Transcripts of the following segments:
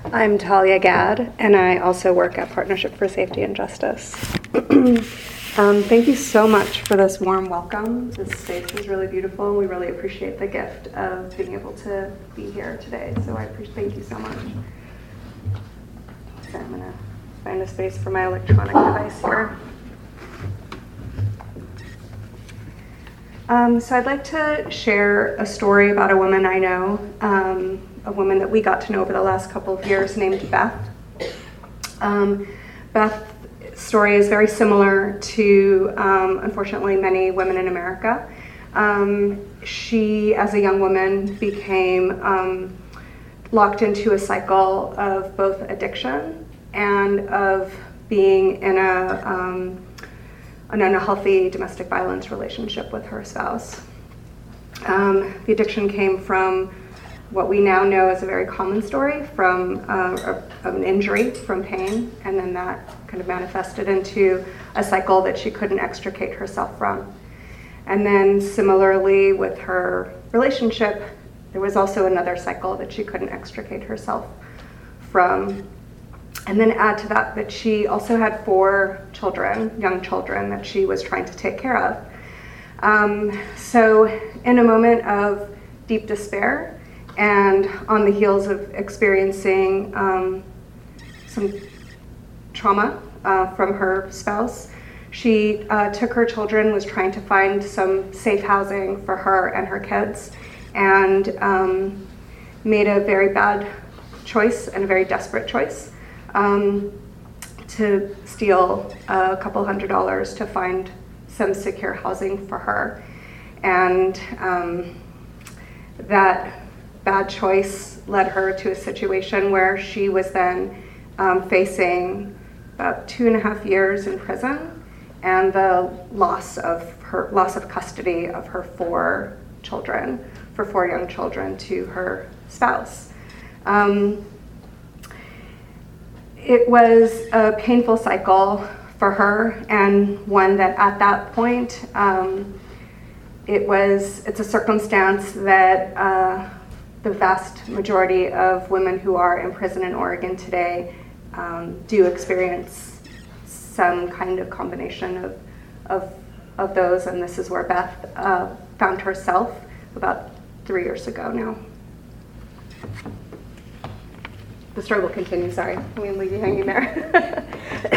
I'm Talia Gadd, and I also work at Partnership for Safety and Justice. Thank you so much for this warm welcome. This space is really beautiful, and we really appreciate the gift of being able to be here today. So I thank you so much. So I'm going to find a space for my electronic device here. So I'd like to share a story about a woman I know, a woman that we got to know over the last couple of years named Beth. Beth's story is very similar to, unfortunately, many women in America. She, as a young woman, became locked into a cycle of both addiction and of being in an unhealthy domestic violence relationship with her spouse. The addiction came from what we now know is a very common story, from an injury, from pain, and then that kind of manifested into a cycle that she couldn't extricate herself from. And then similarly with her relationship, there was also another cycle that she couldn't extricate herself from. And then add to that she also had 4 children, young children, that she was trying to take care of. So in a moment of deep despair, and on the heels of experiencing some trauma from her spouse, she took her children, was trying to find some safe housing for her and her kids, and made a very bad choice and a very desperate choice to steal a couple $100s to find some secure housing for her. And that bad choice led her to a situation where she was then facing about 2.5 years in prison and the loss of custody of her 4 young children to her spouse. It was a painful cycle for her, and one that at that point, it's a circumstance that the vast majority of women who are in prison in Oregon today do experience some kind of combination of those, and this is where Beth found herself about 3 years ago now. The story will continue, sorry. I'm going to leave you hanging there.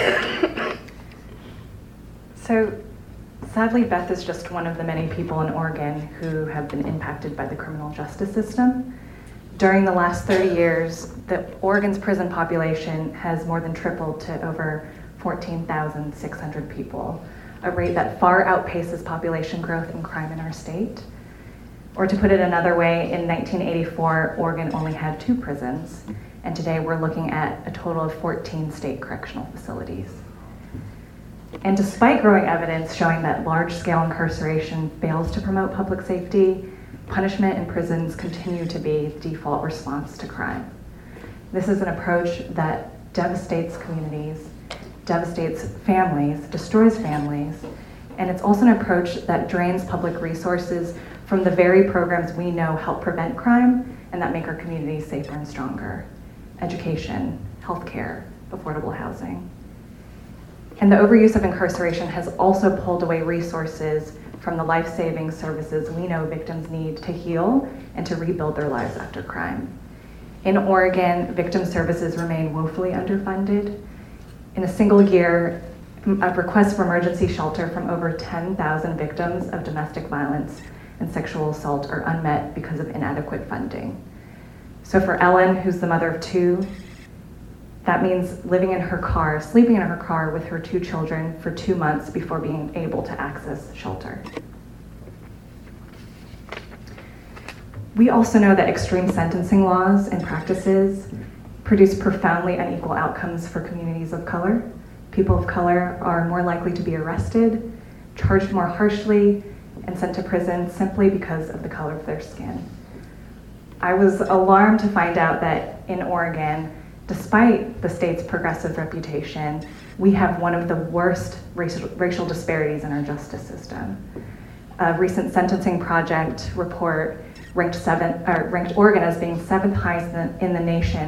So, sadly, Beth is just one of the many people in Oregon who have been impacted by the criminal justice system. During the last 30 years, Oregon's prison population has more than tripled to over 14,600 people, a rate that far outpaces population growth and crime in our state. Or to put it another way, in 1984, Oregon only had 2 prisons, and today we're looking at a total of 14 state correctional facilities. And despite growing evidence showing that large-scale incarceration fails to promote public safety, punishment in prisons continue to be the default response to crime. This is an approach that devastates communities, devastates families, destroys families, and it's also an approach that drains public resources from the very programs we know help prevent crime and that make our communities safer and stronger: education, healthcare, affordable housing. And the overuse of incarceration has also pulled away resources from the life-saving services we know victims need to heal and to rebuild their lives after crime. In Oregon, victim services remain woefully underfunded. In a single year, requests for emergency shelter from over 10,000 victims of domestic violence and sexual assault are unmet because of inadequate funding. So for Ellen, who's the mother of 2, that means living in her car, sleeping in her car with her 2 children for 2 months before being able to access shelter. We also know that extreme sentencing laws and practices produce profoundly unequal outcomes for communities of color. People of color are more likely to be arrested, charged more harshly, and sent to prison simply because of the color of their skin. I was alarmed to find out that in Oregon, despite the state's progressive reputation, we have one of the worst racial disparities in our justice system. A recent Sentencing Project report ranked Oregon as being 7th highest in the nation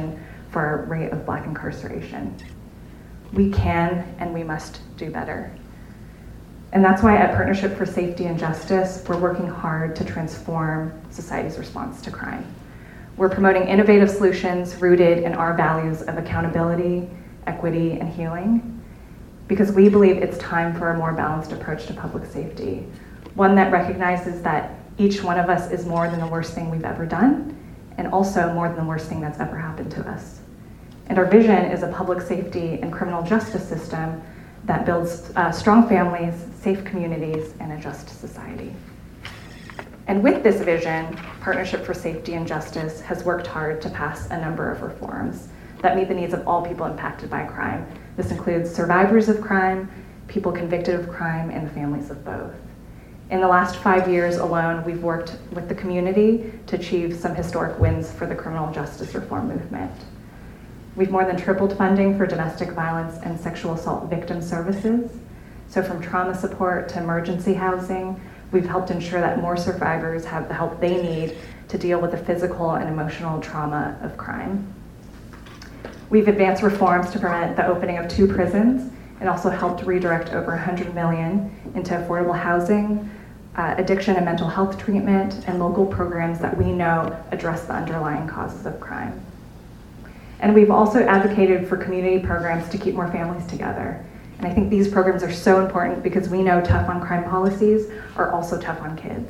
for our rate of Black incarceration. We can and we must do better. And that's why at Partnership for Safety and Justice, we're working hard to transform society's response to crime. We're promoting innovative solutions rooted in our values of accountability, equity, and healing, because we believe it's time for a more balanced approach to public safety, one that recognizes that each one of us is more than the worst thing we've ever done, and also more than the worst thing that's ever happened to us. And our vision is a public safety and criminal justice system that builds strong families, safe communities, and a just society. And with this vision, Partnership for Safety and Justice has worked hard to pass a number of reforms that meet the needs of all people impacted by crime. This includes survivors of crime, people convicted of crime, and the families of both. In the last 5 years alone, we've worked with the community to achieve some historic wins for the criminal justice reform movement. We've more than tripled funding for domestic violence and sexual assault victim services. So from trauma support to emergency housing, we've helped ensure that more survivors have the help they need to deal with the physical and emotional trauma of crime. We've advanced reforms to prevent the opening of 2 prisons and also helped redirect over $100 million into affordable housing, addiction and mental health treatment, and local programs that we know address the underlying causes of crime. And we've also advocated for community programs to keep more families together. And I think these programs are so important because we know tough on crime policies are also tough on kids.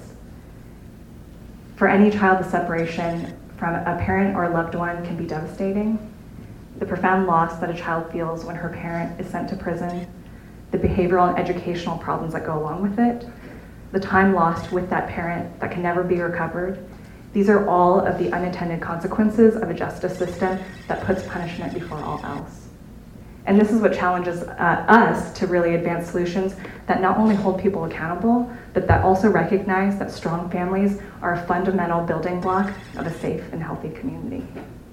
For any child, the separation from a parent or a loved one can be devastating. The profound loss that a child feels when her parent is sent to prison, the behavioral and educational problems that go along with it, the time lost with that parent that can never be recovered. These are all of the unintended consequences of a justice system that puts punishment before all else. And this is what challenges us to really advance solutions that not only hold people accountable, but that also recognize that strong families are a fundamental building block of a safe and healthy community.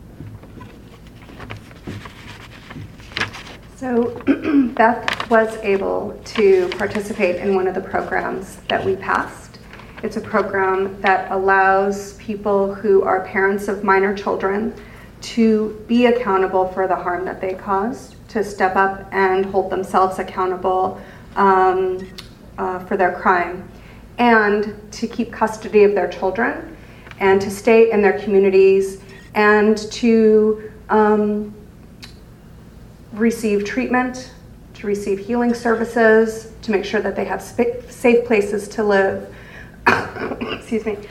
So Beth was able to participate in one of the programs that we passed. It's a program that allows people who are parents of minor children to be accountable for the harm that they caused, to step up and hold themselves accountable for their crime, and to keep custody of their children, and to stay in their communities, and to receive treatment, to receive healing services, to make sure that they have safe places to live. Excuse me.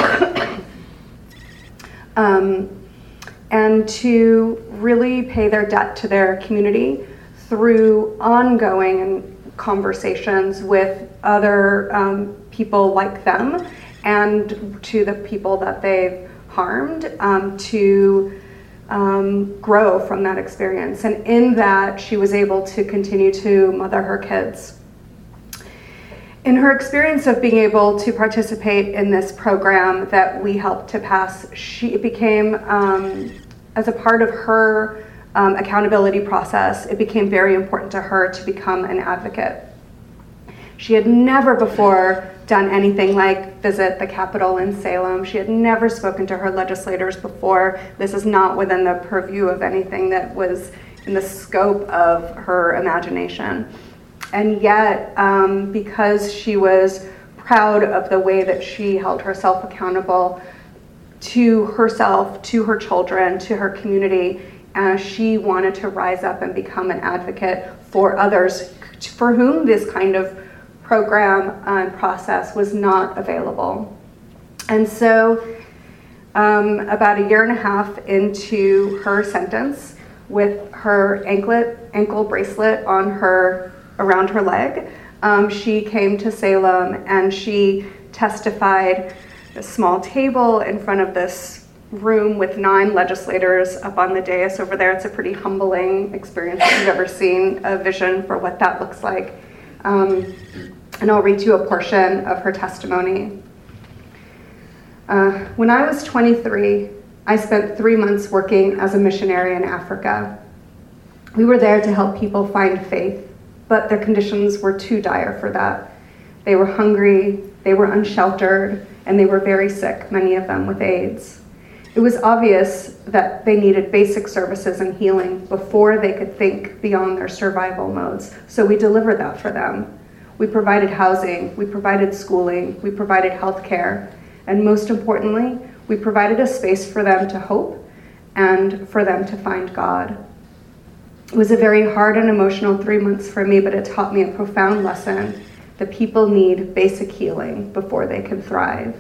And to really pay their debt to their community through ongoing conversations with other people like them and to the people that they've harmed, to grow from that experience. And in that, she was able to continue to mother her kids. In her experience of being able to participate in this program that we helped to pass, it became, as a part of her accountability process, it became very important to her to become an advocate. She had never before done anything like visit the Capitol in Salem. She had never spoken to her legislators before. This is not within the purview of anything that was in the scope of her imagination. And yet, because she was proud of the way that she held herself accountable to herself, to her children, to her community, she wanted to rise up and become an advocate for others for whom this kind of program and process was not available. And so about a year and a half into her sentence, with her ankle bracelet on around her leg, she came to Salem and she testified at a small table in front of this room with 9 legislators up on the dais over there. It's a pretty humbling experience if you've ever seen a vision for what that looks like. And I'll read you a portion of her testimony. When I was 23, I spent 3 months working as a missionary in Africa. We were there to help people find faith, but their conditions were too dire for that. They were hungry, they were unsheltered, and they were very sick, many of them with AIDS. It was obvious that they needed basic services and healing before they could think beyond their survival modes. So we delivered that for them. We provided housing, we provided schooling, we provided health care, and most importantly, we provided a space for them to hope and for them to find God. It was a very hard and emotional 3 months for me, but it taught me a profound lesson that people need basic healing before they can thrive.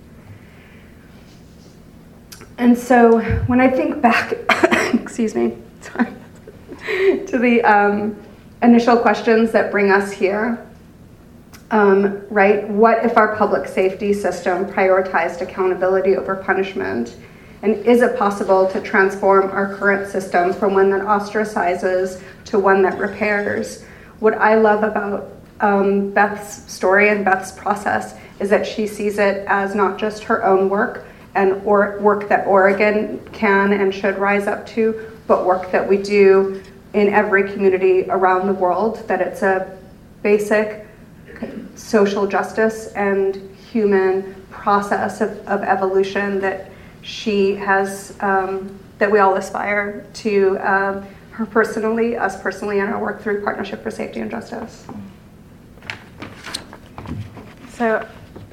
And so when I think back, excuse me, sorry, to the initial questions that bring us here, right? What if our public safety system prioritized accountability over punishment? And is it possible to transform our current system from one that ostracizes to one that repairs? What I love about Beth's story and Beth's process is that she sees it as not just her own work and work that Oregon can and should rise up to, but work that we do in every community around the world, that it's a basic social justice and human process of evolution that she has, that we all aspire to, her personally, us personally, and our work through Partnership for Safety and Justice. So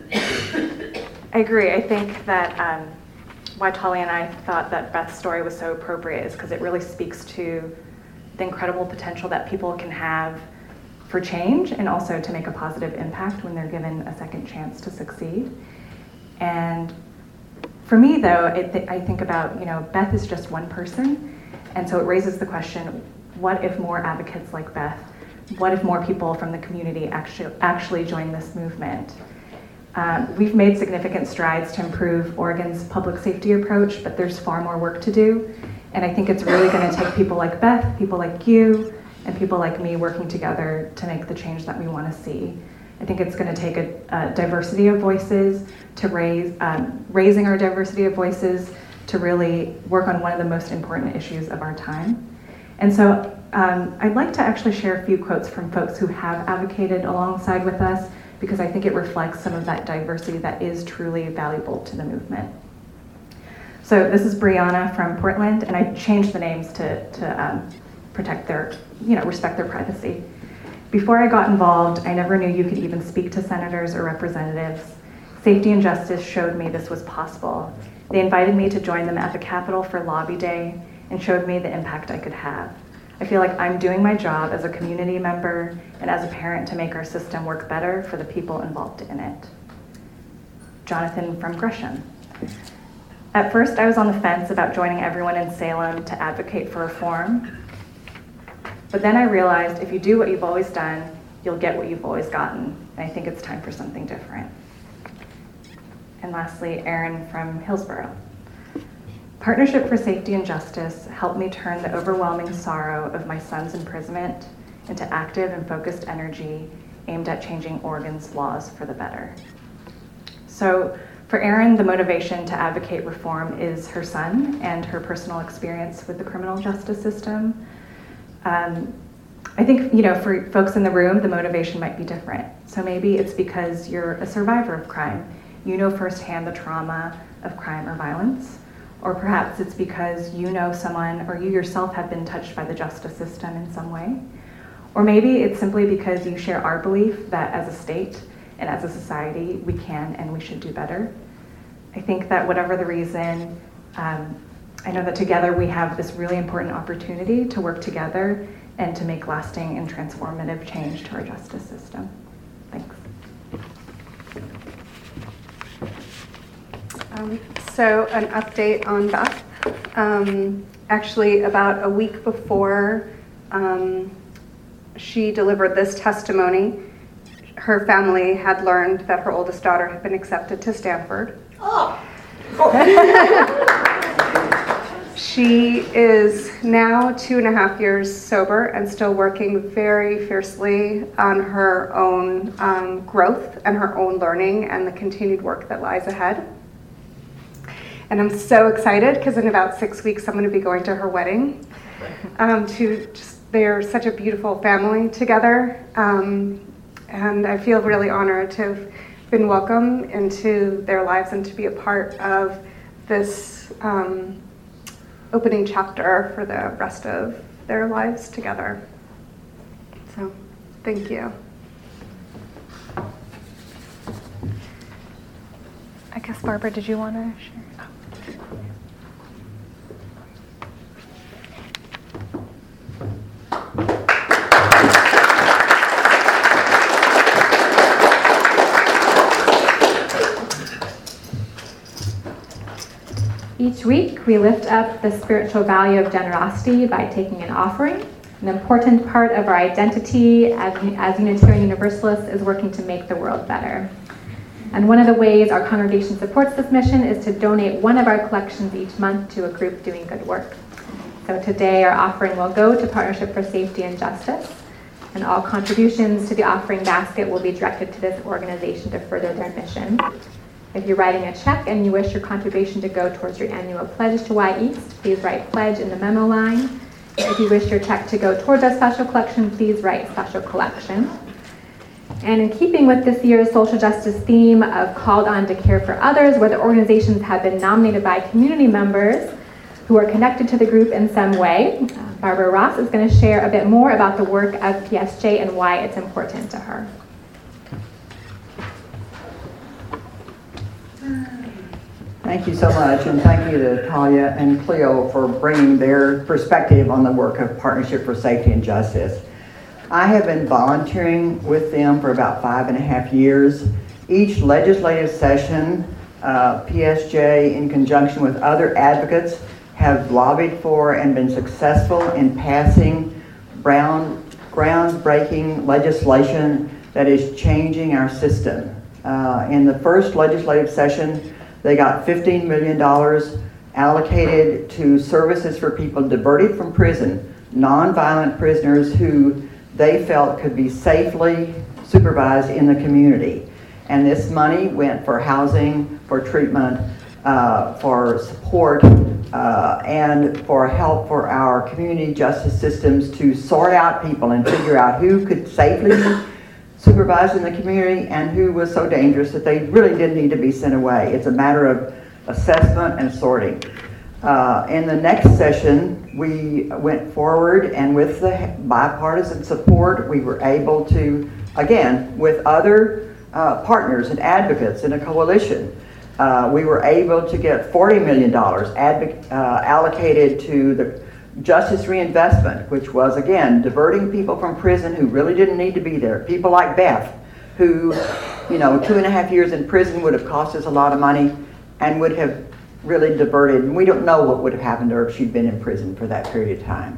I agree. I think that why Tali and I thought that Beth's story was so appropriate is because it really speaks to the incredible potential that people can have for change and also to make a positive impact when they're given a second chance to succeed. And for me, though, I think about, Beth is just one person. And so it raises the question, what if more advocates like Beth, what if more people from the community actually join this movement? We've made significant strides to improve Oregon's public safety approach, but there's far more work to do. And I think it's really going to take people like Beth, people like you, and people like me working together to make the change that we want to see. I think it's going to take a diversity of voices to raising our diversity of voices to really work on one of the most important issues of our time. And so I'd like to actually share a few quotes from folks who have advocated alongside with us, because I think it reflects some of that diversity that is truly valuable to the movement. So this is Brianna from Portland, and I changed the names to protect their, respect their privacy. Before I got involved, I never knew you could even speak to senators or representatives. Safety and Justice showed me this was possible. They invited me to join them at the Capitol for Lobby Day and showed me the impact I could have. I feel like I'm doing my job as a community member and as a parent to make our system work better for the people involved in it. Jonathan from Gresham. At first, I was on the fence about joining everyone in Salem to advocate for reform. But then I realized if you do what you've always done, you'll get what you've always gotten. And I think it's time for something different. And lastly, Erin from Hillsborough. Partnership for Safety and Justice helped me turn the overwhelming sorrow of my son's imprisonment into active and focused energy aimed at changing Oregon's laws for the better. So for Erin, the motivation to advocate reform is her son and her personal experience with the criminal justice system. I think, for folks in the room, the motivation might be different. So maybe it's because you're a survivor of crime. You know firsthand the trauma of crime or violence. Or perhaps it's because you know someone or you yourself have been touched by the justice system in some way. Or maybe it's simply because you share our belief that as a state and as a society, we can and we should do better. I think that whatever the reason, I know that together we have this really important opportunity to work together and to make lasting and transformative change to our justice system. Thanks. So an update on Beth. Actually, about a week before she delivered this testimony, her family had learned that her oldest daughter had been accepted to Stanford. Oh. She is now 2.5 years sober and still working very fiercely on her own growth and her own learning and the continued work that lies ahead. And I'm so excited because in about 6 weeks I'm going to be going to her wedding. They're such a beautiful family together, and I feel really honored to have been welcomed into their lives and to be a part of this opening chapter for the rest of their lives together. So, thank you. I guess, Barbara, did you want to share? Each week, we lift up the spiritual value of generosity by taking an offering. An important part of our identity as Unitarian Universalists is working to make the world better. And one of the ways our congregation supports this mission is to donate one of our collections each month to a group doing good work. So today, our offering will go to Partnership for Safety and Justice, and all contributions to the offering basket will be directed to this organization to further their mission. If you're writing a check and you wish your contribution to go towards your annual pledge to Y East, please write pledge in the memo line. If you wish your check to go towards our special collection, please write special collection. And in keeping with this year's social justice theme of called on to care for others, where the organizations have been nominated by community members who are connected to the group in some way, Barbara Ross is going to share a bit more about the work of PSJ and why it's important to her. Thank you so much, and thank you to Talia and Cleo for bringing their perspective on the work of Partnership for Safety and Justice. I have been volunteering with them for about 5.5 years. Each legislative session, PSJ, in conjunction with other advocates, have lobbied for and been successful in passing groundbreaking legislation that is changing our system. In the first legislative session, they got $15 million allocated to services for people diverted from prison, nonviolent prisoners who they felt could be safely supervised in the community. And this money went for housing, for treatment, for support, and for help for our community justice systems to sort out people and figure out who could safely be supervised in the community and who was so dangerous that they really didn't need to be sent away. It's a matter of assessment and sorting. In the next session, we went forward, and with the bipartisan support, we were able to, again, with other partners and advocates in a coalition, we were able to get $40 million allocated to the Justice Reinvestment, which was, again, diverting people from prison who really didn't need to be there. People like Beth, who, 2.5 years in prison would have cost us a lot of money and would have really diverted. And we don't know what would have happened to her if she'd been in prison for that period of time.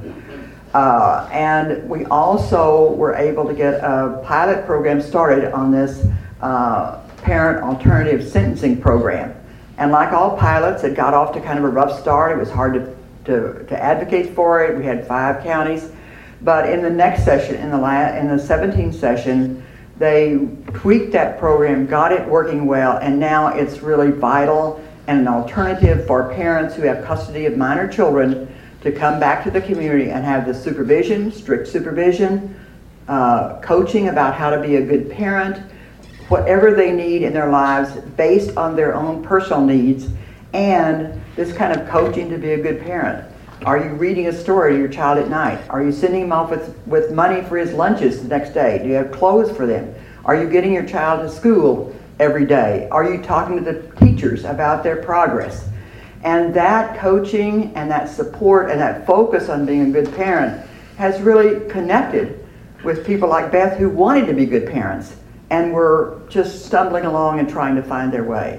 And we also were able to get a pilot program started on this parent alternative sentencing program. And like all pilots, it got off to kind of a rough start. It was hard to advocate for it. We had 5 counties. But in the next session, in the 17th session, they tweaked that program, got it working well, and now it's really vital and an alternative for parents who have custody of minor children to come back to the community and have the supervision, strict supervision, coaching about how to be a good parent, whatever they need in their lives based on their own personal needs, and this kind of coaching to be a good parent. Are you reading a story to your child at night? Are you sending him off with money for his lunches the next day? Do you have clothes for them? Are you getting your child to school every day? Are you talking to the teachers about their progress? And that coaching and that support and that focus on being a good parent has really connected with people like Beth who wanted to be good parents and were just stumbling along and trying to find their way.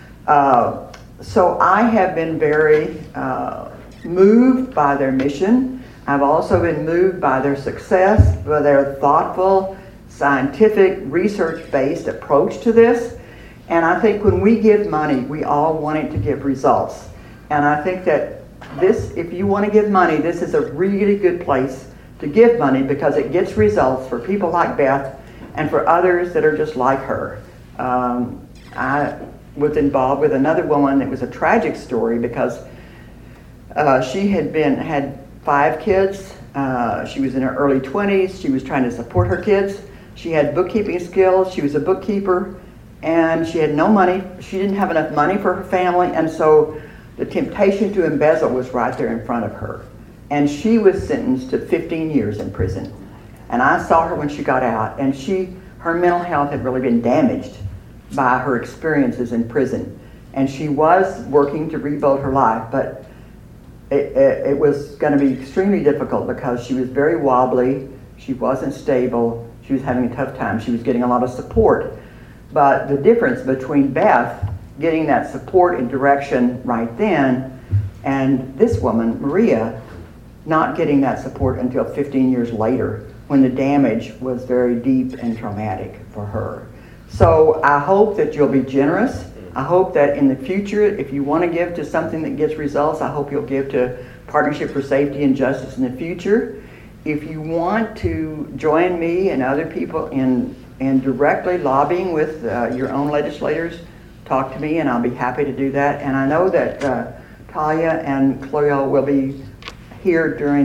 So I have been very moved by their mission. I've also been moved by their success, by their thoughtful, scientific, research-based approach to this. And I think when we give money, we all want it to give results. And I think that this, if you want to give money, this is a really good place to give money because it gets results for people like Beth and for others that are just like her. I was involved with another woman. It was a tragic story because she had 5 kids. She was in her early 20s. She was trying to support her kids. She had bookkeeping skills. She was a bookkeeper, and she had no money. She didn't have enough money for her family, and so The temptation to embezzle was right there in front of her. And she was sentenced to 15 years in prison. And I saw her when she got out, and her mental health had really been damaged by her experiences in prison. And she was working to rebuild her life, but it was going to be extremely difficult because she was very wobbly, she wasn't stable, she was having a tough time, she was getting a lot of support. But the difference between Beth getting that support and direction right then and this woman, Maria, not getting that support until 15 years later when the damage was very deep and traumatic for her. So I hope that you'll be generous. I hope that in the future, if you want to give to something that gets results, I hope you'll give to Partnership for Safety and Justice in the future. If you want to join me and other people in directly lobbying with your own legislators, talk to me and I'll be happy to do that. And I know that Talia and Cleo will be here during